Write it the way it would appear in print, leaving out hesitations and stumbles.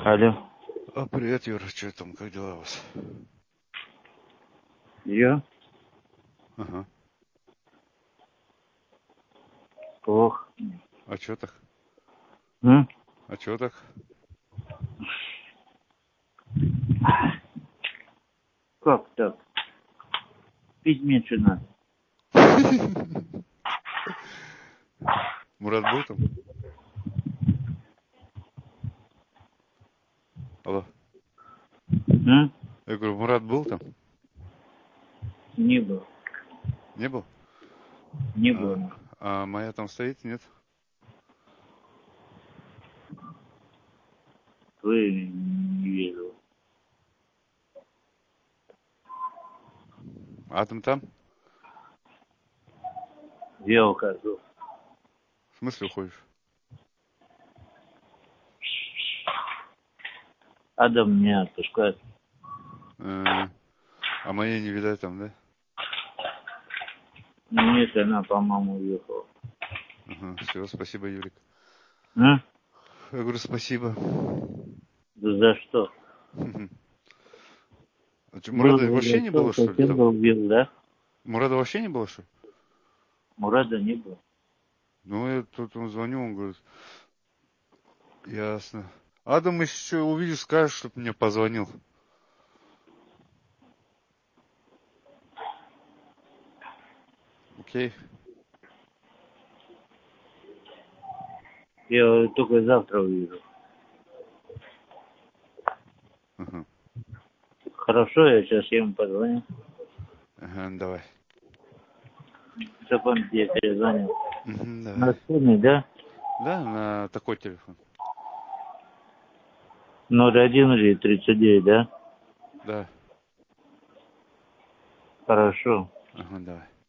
Алло. Привет, Юра, что там, как дела у вас? Я? Ага. Плохо. А чё так? М? А чё так? Как так? Пить меньше надо. Мурат был там? Алло. М? Я говорю, Мурат был там? Не было. Не был? Не А, было. а моя там стоит, нет? Вы не видел. Адам там? Я ухожу. В смысле уходишь? Адам меня отпускает. А моей не видать там, да? Нет, она, по-моему, уехала. Ага, все, спасибо, Юрик. М? Я говорю, спасибо. Да за что? А что, Был Мурада бы вообще за не что, было, что ли, совсем там? был бил, да? Мурада вообще не было, что ли? Мурада не было. Ну, я тут он звоню, он говорит, ясно. Адам еще увидишь, скажешь, чтоб мне позвонил. Окей? Я его только завтра увижу. Ага. Хорошо, я сейчас ему позвоню. Ага, давай. Чтоб он тебе перезвонил. Давай. Настольный, да? Да, на такой телефон. 01 или 39, да? Да. Хорошо. Ага, давай.